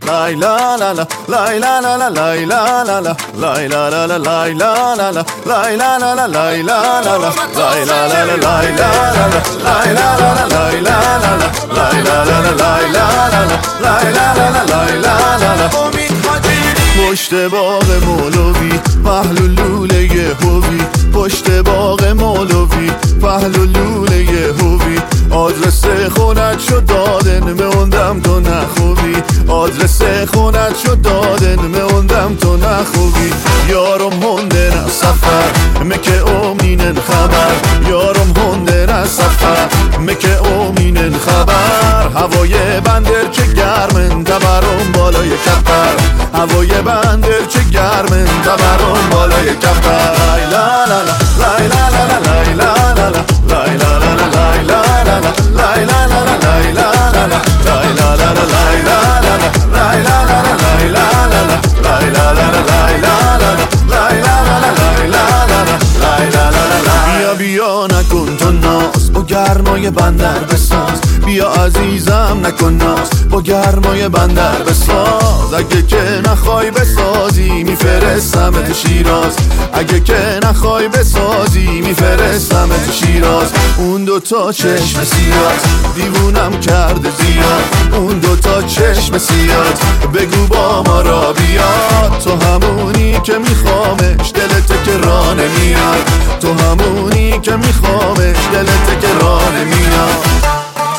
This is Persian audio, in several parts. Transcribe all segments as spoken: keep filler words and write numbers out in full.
lay la la la lay la la la lay la la la lay la la la lay la la la lay la la la lay la la la lay la la la lay la la la lay la la la lay la la la lay la la la lay la la la lay la la la lay la la la پشت باغ مولوی پهلو لوله هوی پشت باغ مولوی پهلو لوله هوی آدرس خونت شد دادن موندم تو نخوبی آدرس خونت شد دادن موندم تو نخوبی یارم هندن سفر مکه امینن خبر یارم هندن سفر مکه امینن خبر هوای بندر چه گرمن تبرم بالای کپر هوای بندر چه گرمن تبرم بالای کپر لا لا لا لا لا لا لا لا لا لا لا لا لا لا لا لا lay la la la lay la la la lay la la la lay la la la lay la la la lay la la la lay la la la lay la la la lay la la la lay la la la lay la la la بیا بیا نکن تو ناز با گرمای بندر بساز بیا عزیزم نکن ناز با گرمای بندر بساز اگه که نخوای بسازی میفرستم تو شیراز اگه که نخوای بسازی میفرستم تو شیراز اون دوتا چشم سیاد دیوونم کرده زیاد اون دوتا چشم سیاد بگو با ما را بیاد تو همونی که میخوامش دلت که راه نمیاد تو همونی که میخوامش دلت که راه نمیاد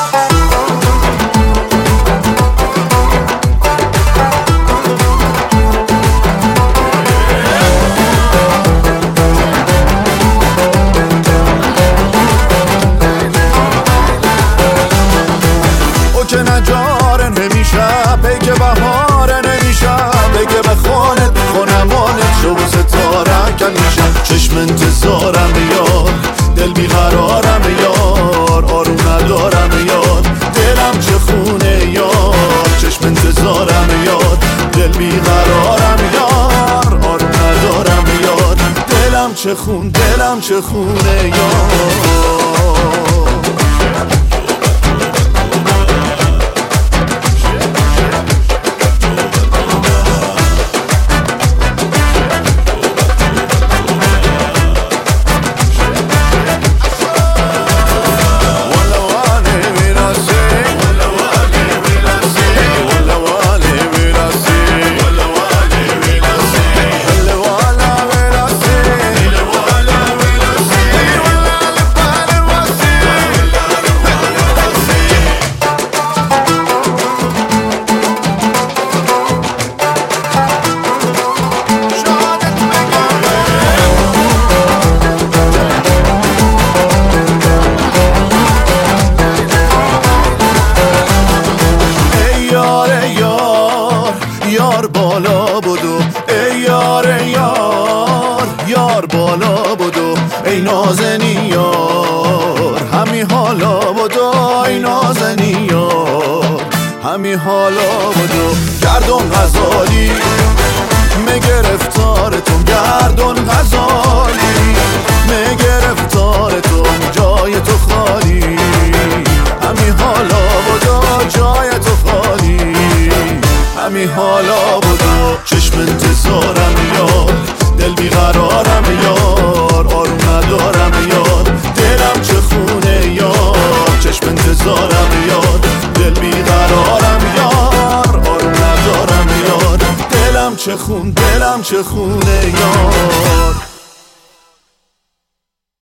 که نجاره نمیشه بگه بهاره نمیشه بگه بخونت خونمانت شو ستاره کمیشه چشم انتظارم یار دل بیقرارم یار آروم ندارم یار دلم چه خونه یار چشم انتظارم یار دل بیقرارم یار آروم ندارم یار دلم چه خون دلم چه خونه یار یار بالا بودو ای یار یار یار بالا بودو ای نازنی یار همی حالا بودو ای نازنی یار همی حالا بودو گردون غزالی مگرفتار تو گردون غزالی مگرفتار تو جای تو خالی همی حالا بودو جای تو خالی همی حالا بودو چشم انتظارم یار دل بیقرارم یار آروم ندارم یار دلم چه خونه یار چشم انتظارم یار دل بیقرارم یار آروم ندارم یار دلم چه خون دلم چه خونه یار